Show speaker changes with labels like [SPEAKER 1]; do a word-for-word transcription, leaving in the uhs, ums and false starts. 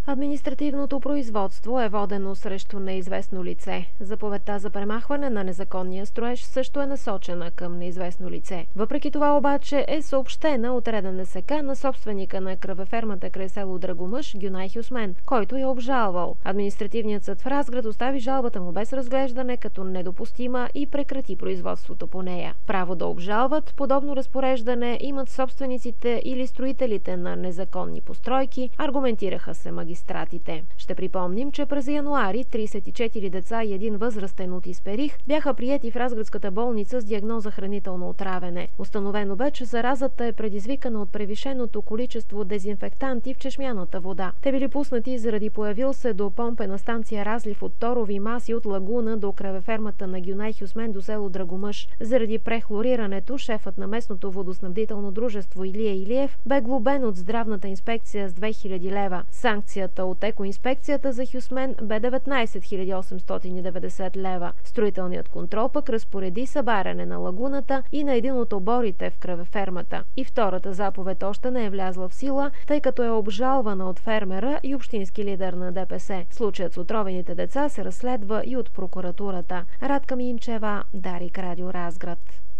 [SPEAKER 1] Административното производство е водено срещу неизвестно лице. Заповедта за премахване на незаконния строеж също е насочена към неизвестно лице. Въпреки това обаче е съобщена от РДНСК на собственика на кравефермата край село Драгомъш Гюнай Хюсмен, който я обжалвал. Административният съд в Разград остави жалбата му без разглеждане като недопустима и прекрати производството по нея. Право да обжалват подобно разпореждане имат собствениците или строителите на незаконни постройки, аргументираха се магистратите. Ще припомним, че през януари тридесет и четири деца и един възрастен от Исперих бяха приети в Разградската болница с диагноза хранително отравяне. Установено бе, че заразата е предизвикана от превишеното количество дезинфектанти в чешмяната вода. Те били пуснати заради появил се до помпена станция разлив от торови маси от лагуна до кравефермата на Гюнай Хюсмен до село Драгомъш. Заради прехлорирането шефът на местното водоснабдително дружество Илия Илиев бе глобен от здравната инспекция с две хиляди лева. Санкцията от екоинспекцията за Хюсмен бе деветнайсет хиляди осемстотин и деветдесет лева. Строителният контрол пък разпореди събаряне на лагуната и на един от оборите в кравефермата. И втората заповед още не е влязла в сила, тъй като е обжалвана от фермера и общински лидер на ДПС. Случаят с отровените деца се разследва и от прокуратурата. Радка Минчева, Дарик, Радио Разград.